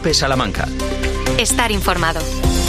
COPE Salamanca. Estar informado.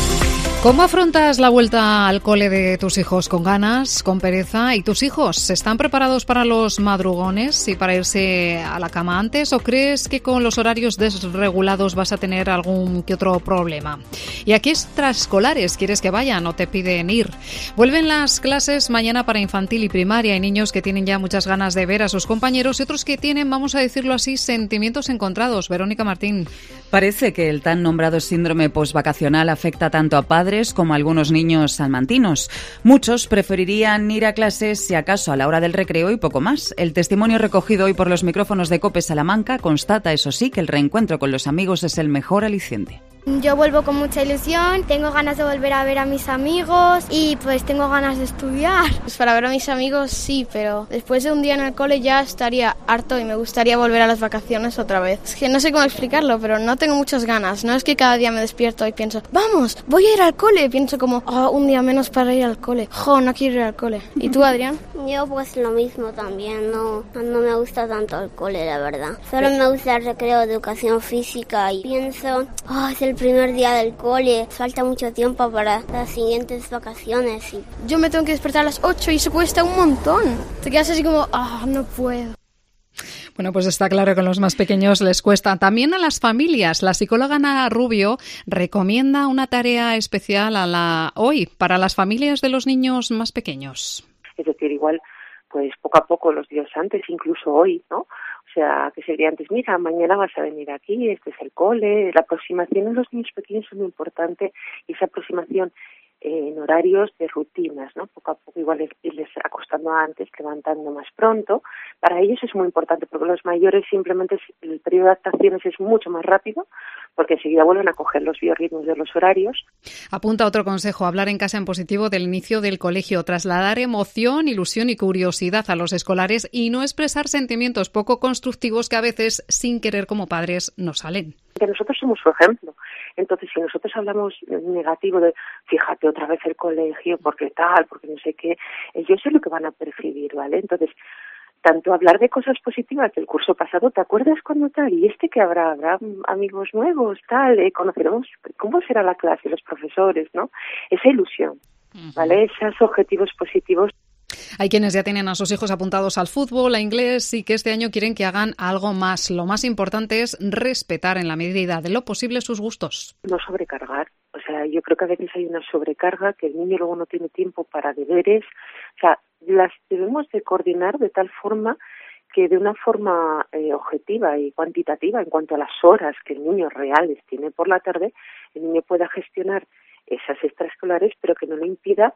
¿Cómo afrontas la vuelta al cole de tus hijos? ¿Con ganas, con pereza? ¿Y tus hijos están preparados para los madrugones y para irse a la cama antes? ¿O crees que con los horarios desregulados vas a tener algún que otro problema? ¿Y a qué extraescolares quieres que vayan o te piden ir? Vuelven las clases mañana para infantil y primaria. Hay niños que tienen ya muchas ganas de ver a sus compañeros y otros que tienen, vamos a decirlo así, sentimientos encontrados. Verónica Martín. Parece que el tan nombrado síndrome postvacacional afecta tanto a padres como a algunos niños salmantinos. Muchos preferirían ir a clases, si acaso, a la hora del recreo y poco más. El testimonio recogido hoy por los micrófonos de COPE Salamanca constata, eso sí, que el reencuentro con los amigos es el mejor aliciente. Yo vuelvo con mucha ilusión, tengo ganas de volver a ver a mis amigos y pues tengo ganas de estudiar. Pues para ver a mis amigos sí, pero después de un día en el cole ya estaría harto y me gustaría volver a las vacaciones otra vez. Es que no sé cómo explicarlo, pero no tengo muchas ganas. No es que cada día me despierto y pienso, vamos, voy a ir al cole. Pienso como, un día menos para ir al cole. No quiero ir al cole. ¿Y tú, Adrián? Yo pues lo mismo también, no me gusta tanto el cole, la verdad. Solo me gusta el recreo de educación física y pienso, es el primer día del cole, falta mucho tiempo para las siguientes vacaciones. Yo me tengo que despertar a las 8 y eso cuesta un montón. Te quedas así como, no puedo. Bueno, pues está claro que a los más pequeños les cuesta. También a las familias. La psicóloga Ana Rubio recomienda una tarea especial hoy para las familias de los niños más pequeños. Es decir, igual, pues poco a poco, los días antes, incluso hoy, ¿no? O sea, que sería antes, mira, mañana vas a venir aquí, este es el cole. La aproximación en los niños pequeños es muy importante, y esa aproximación en horarios de rutinas, ¿no? Poco a poco, igual irles acostando antes, levantando más pronto. Para ellos es muy importante, porque los mayores simplemente el periodo de adaptaciones es mucho más rápido, porque enseguida vuelven a coger los biorritmos de los horarios. Apunta otro consejo: hablar en casa en positivo del inicio del colegio, trasladar emoción, ilusión y curiosidad a los escolares y no expresar sentimientos poco constructivos que a veces, sin querer como padres, nos salen. Que nosotros somos su ejemplo. Entonces, si nosotros hablamos negativo de, fíjate otra vez el colegio, porque tal, porque no sé qué, ellos es lo que van a percibir, ¿vale? Entonces, tanto hablar de cosas positivas del curso pasado, ¿te acuerdas cuando tal? Y que habrá amigos nuevos, tal, conoceremos cómo será la clase, los profesores, ¿no? Esa ilusión, ¿vale? Esos objetivos positivos. Hay quienes ya tienen a sus hijos apuntados al fútbol, a inglés y que este año quieren que hagan algo más. Lo más importante es respetar en la medida de lo posible sus gustos. No sobrecargar. O sea, yo creo que a veces hay una sobrecarga, que el niño luego no tiene tiempo para deberes. O sea, las debemos de coordinar de tal forma que de una forma objetiva y cuantitativa en cuanto a las horas que el niño reales tiene por la tarde, el niño pueda gestionar esas extraescolares, pero que no le impida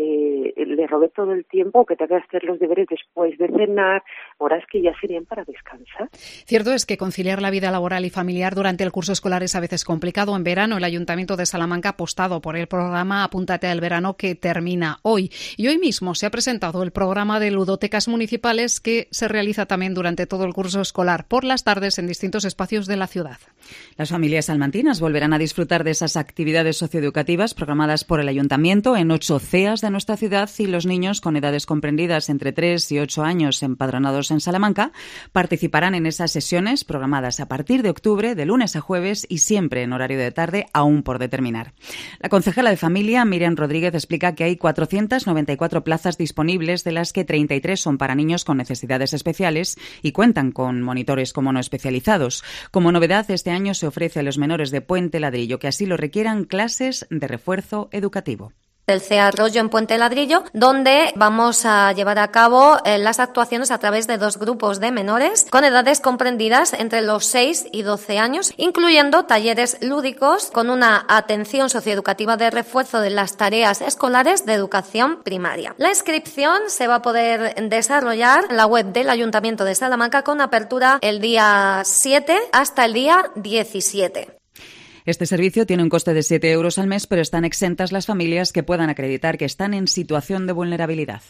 le robe todo el tiempo, que tenga que hacer los deberes después de cenar, horas que ya serían para descansar. Cierto es que conciliar la vida laboral y familiar durante el curso escolar es a veces complicado. En verano, el Ayuntamiento de Salamanca ha apostado por el programa Apúntate al Verano, que termina hoy. Y hoy mismo se ha presentado el programa de ludotecas municipales, que se realiza también durante todo el curso escolar, por las tardes en distintos espacios de la ciudad. Las familias salmantinas volverán a disfrutar de esas actividades socioeducativas programadas por el Ayuntamiento en 8 CEAs de nuestra ciudad, y los niños con edades comprendidas entre 3 y 8 años empadronados en Salamanca participarán en esas sesiones programadas a partir de octubre, de lunes a jueves y siempre en horario de tarde, aún por determinar. La concejala de Familia, Miriam Rodríguez, explica que hay 494 plazas disponibles, de las que 33 son para niños con necesidades especiales y cuentan con monitores como no especializados. Como novedad, este año se ofrece a los menores de Puente Ladrillo que así lo requieran clases de refuerzo educativo. El CEA Arroyo en Puente Ladrillo, donde vamos a llevar a cabo las actuaciones a través de 2 grupos de menores con edades comprendidas entre los 6 y 12 años, incluyendo talleres lúdicos con una atención socioeducativa de refuerzo de las tareas escolares de educación primaria. La inscripción se va a poder desarrollar en la web del Ayuntamiento de Salamanca, con apertura el día 7 hasta el día 17. Este servicio tiene un coste de 7 euros al mes, pero están exentas las familias que puedan acreditar que están en situación de vulnerabilidad.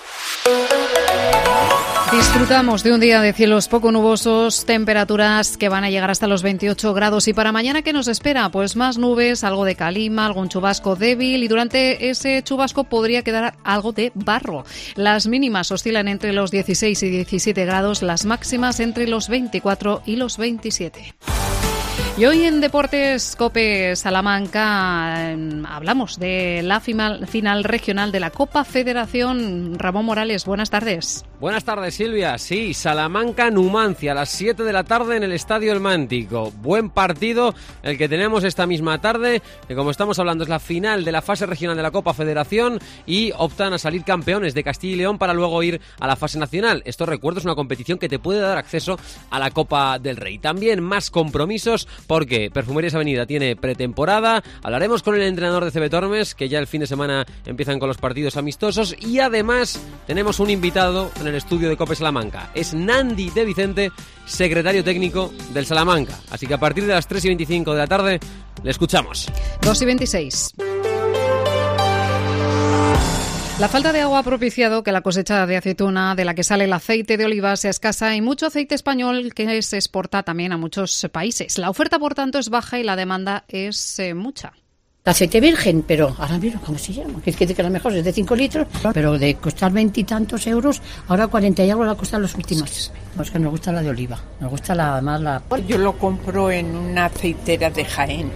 Disfrutamos de un día de cielos poco nubosos, temperaturas que van a llegar hasta los 28 grados. Y para mañana, ¿qué nos espera? Pues más nubes, algo de calima, algún chubasco débil, y durante ese chubasco podría quedar algo de barro. Las mínimas oscilan entre los 16 y 17 grados, las máximas entre los 24 y los 27. Y hoy en Deportes COPE Salamanca hablamos de la final regional de la Copa Federación. Ramón Morales, buenas tardes. Buenas tardes, Silvia. Sí, Salamanca-Numancia a las 7 de la tarde en el Estadio El Mántico. Buen partido el que tenemos esta misma tarde, que como estamos hablando es la final de la fase regional de la Copa Federación y optan a salir campeones de Castilla y León para luego ir a la fase nacional. Esto, recuerdo, es una competición que te puede dar acceso a la Copa del Rey. También más compromisos porque Perfumerías Avenida tiene pretemporada. Hablaremos con el entrenador de CB Tormes, que ya el fin de semana empiezan con los partidos amistosos, y además tenemos un invitado en el estudio de COPE Salamanca. Es Nandi de Vicente, secretario técnico del Salamanca. Así que a partir de las 3:25 de la tarde le escuchamos. 2:26. La falta de agua ha propiciado que la cosecha de aceituna, de la que sale el aceite de oliva, sea escasa y mucho aceite español que se exporta también a muchos países. La oferta, por tanto, es baja y la demanda es mucha. Aceite virgen, pero ahora mismo, ¿cómo se llama? Que la mejor es de 5 litros, pero de costar 20 y tantos euros, ahora 40 y algo la costan los últimos. No, es que nos gusta la de oliva, nos gusta la... Yo lo compro en una aceitera de Jaén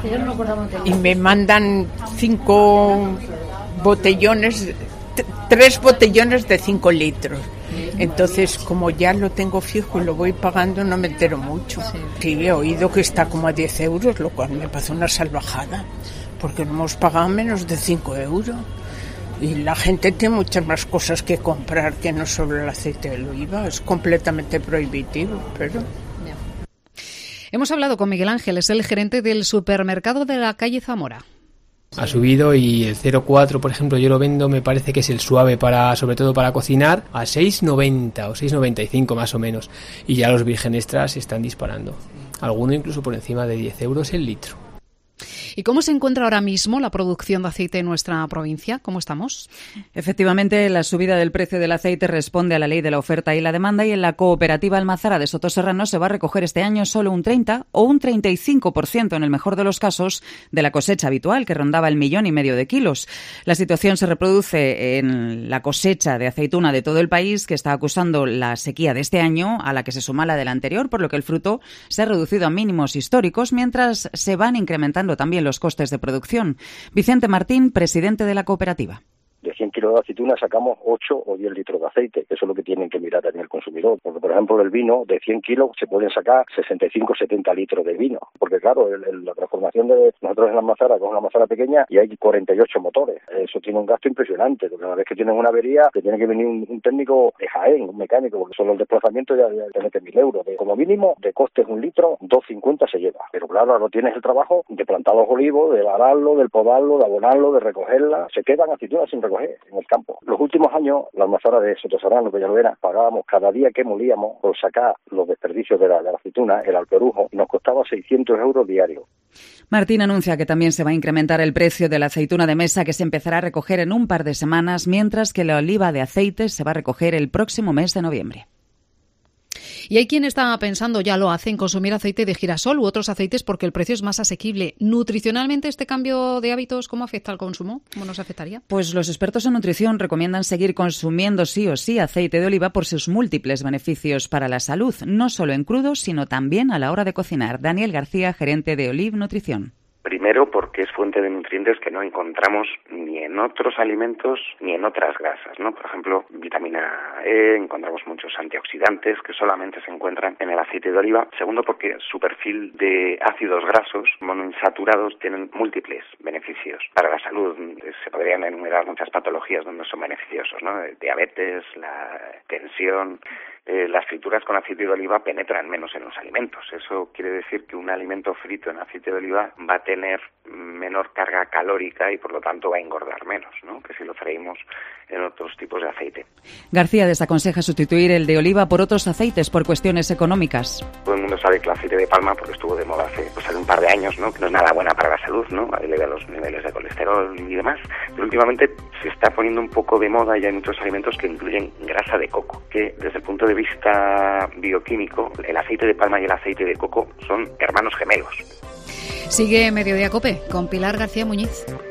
y me mandan 5 botellones, 3 botellones de 5 litros. Entonces, como ya lo tengo fijo y lo voy pagando, no me entero mucho. Sí, he oído que está como a 10 euros, lo cual me parece una salvajada, porque no hemos pagado menos de 5 euros. Y la gente tiene muchas más cosas que comprar que no solo el aceite de oliva. Es completamente prohibitivo, pero... Hemos hablado con Miguel Ángel, es el gerente del supermercado de la calle Zamora. Ha subido y el 0,4, por ejemplo, yo lo vendo, me parece que es el suave sobre todo para cocinar, a 6,90 o 6,95 más o menos. Y ya los virgen extras están disparando. Alguno incluso por encima de 10 euros el litro. ¿Y cómo se encuentra ahora mismo la producción de aceite en nuestra provincia? ¿Cómo estamos? Efectivamente, la subida del precio del aceite responde a la ley de la oferta y la demanda, y en la cooperativa Almazara de Sotoserrano se va a recoger este año solo un 30 o un 35% en el mejor de los casos de la cosecha habitual, que rondaba el 1,5 millones de kilos. La situación se reproduce en la cosecha de aceituna de todo el país, que está acusando la sequía de este año, a la que se suma la del anterior, por lo que el fruto se ha reducido a mínimos históricos, mientras se van incrementando también los costes de producción. Vicente Martín, presidente de la cooperativa. De 100 kilos de aceituna sacamos 8 o 10 litros de aceite. Eso es lo que tienen que mirar también el consumidor. Porque, por ejemplo, del vino, de 100 kilos se pueden sacar 65 o 70 litros de vino. Porque, claro, la transformación de nosotros en la Almazara, con una Almazara pequeña, y hay 48 motores. Eso tiene un gasto impresionante. Porque una vez que tienen una avería, te tiene que venir un técnico de Jaén, un mecánico, porque solo el desplazamiento ya te mete 1.000 euros. Como mínimo, de costes un litro, 2,50 se lleva. Pero, claro, ahora tienes el trabajo de plantar los olivos, de ararlo, de podarlo, de abonarlo, de recogerla. Se quedan aceitunas sin recoger en el campo. Los últimos años, la Almazara de Sotoserrano, que ya lo era, pagábamos cada día que molíamos por sacar los desperdicios de la aceituna, el alperujo, y nos costaba 600 euros diarios. Martín anuncia que también se va a incrementar el precio de la aceituna de mesa, que se empezará a recoger en un par de semanas, mientras que la oliva de aceite se va a recoger el próximo mes de noviembre. Y hay quien está pensando, ya lo hace, en consumir aceite de girasol u otros aceites porque el precio es más asequible. Nutricionalmente, ¿este cambio de hábitos cómo afecta al consumo? ¿Cómo nos afectaría? Pues los expertos en nutrición recomiendan seguir consumiendo sí o sí aceite de oliva por sus múltiples beneficios para la salud, no solo en crudo, sino también a la hora de cocinar. Daniel García, gerente de Olive Nutrición. Primero, porque es fuente de nutrientes que no encontramos ni en otros alimentos ni en otras grasas, ¿no? Por ejemplo, vitamina E, encontramos muchos antioxidantes que solamente se encuentran en el aceite de oliva. Segundo, porque su perfil de ácidos grasos monoinsaturados tienen múltiples beneficios para la salud. Se podrían enumerar muchas patologías donde son beneficiosos, ¿no? Diabetes, la tensión. Las frituras con aceite de oliva penetran menos en los alimentos. Eso quiere decir que un alimento frito en aceite de oliva va a tener menor carga calórica y por lo tanto va a engordar menos, ¿no?, que si lo freímos en otros tipos de aceite. García desaconseja sustituir el de oliva por otros aceites por cuestiones económicas. Todo el mundo sabe que el aceite de palma, porque estuvo de moda hace un par de años, ¿no?, que no es nada buena para la salud, ¿no?, eleva los niveles de colesterol y demás. Pero últimamente se está poniendo un poco de moda y hay muchos alimentos que incluyen grasa de coco, que desde el punto de vista bioquímico, el aceite de palma y el aceite de coco son hermanos gemelos. Sigue Mediodía COPE con Pilar García Muñiz.